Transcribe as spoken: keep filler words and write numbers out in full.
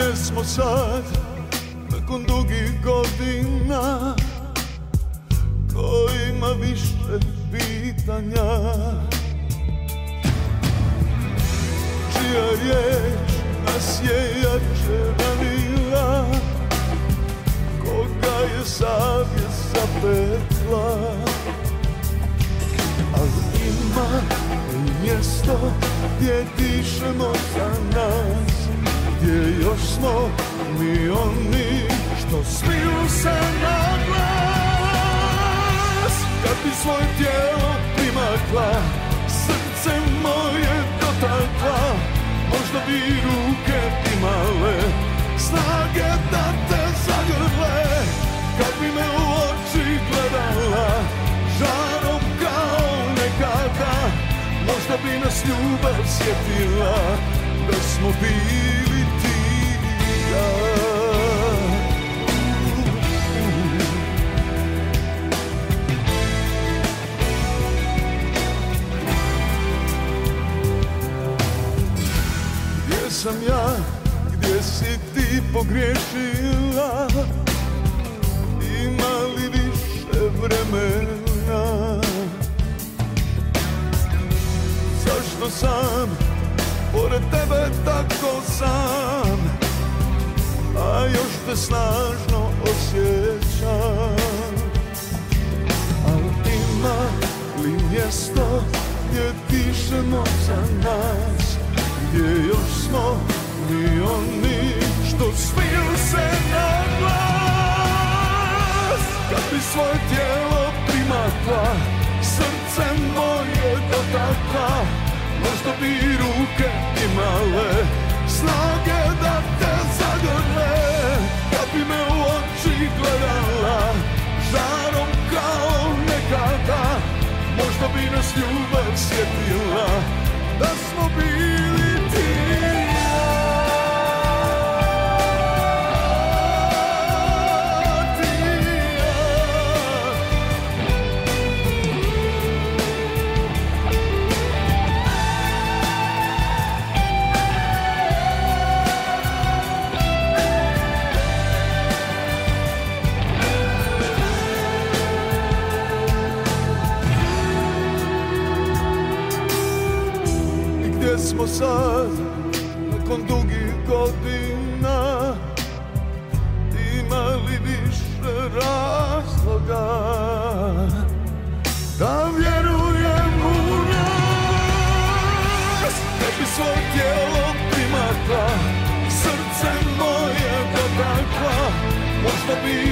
Gdje smo sad, nakon dugih godina, ko ima više pitanja? Čija riječ nas je jače ranila, koga je savjest zapetla? Ali ima i mjesto gdje dišemo za nas, gdje još smo mi oni što smiju se na glas. Kad bi svoje tijelo primakla, srce moje dotakla, možda bi ruke imale snage da te zagrle. Kad bi me u oči gledala, žarom kao nekada, možda bi nas ljubav sjetila, da smo bili ti i ja. Gdje sam ja, gdje si ti pogriješila, ima li više vremena? Zašto sam pored tebe tako sam, a još te snažno osjećam? Al ima li mjesto gdje dišemo za nas, gdje još smo mi oni što smiju se na glas? Kad bi svoje tijelo primakla, srce moje dotakla, možda bi ruke imale snage da te zagrle. Kad bi me u oči gledala, žarom kao nekada, možda bi nas ljubav sjetila, da smo bili ti i ja. Gdje smo sad, nakon dugih godina, ima li više razloga da vjerujem u nas? Kad bi svoje tijelo primakla, srce moje dotakla, možda bi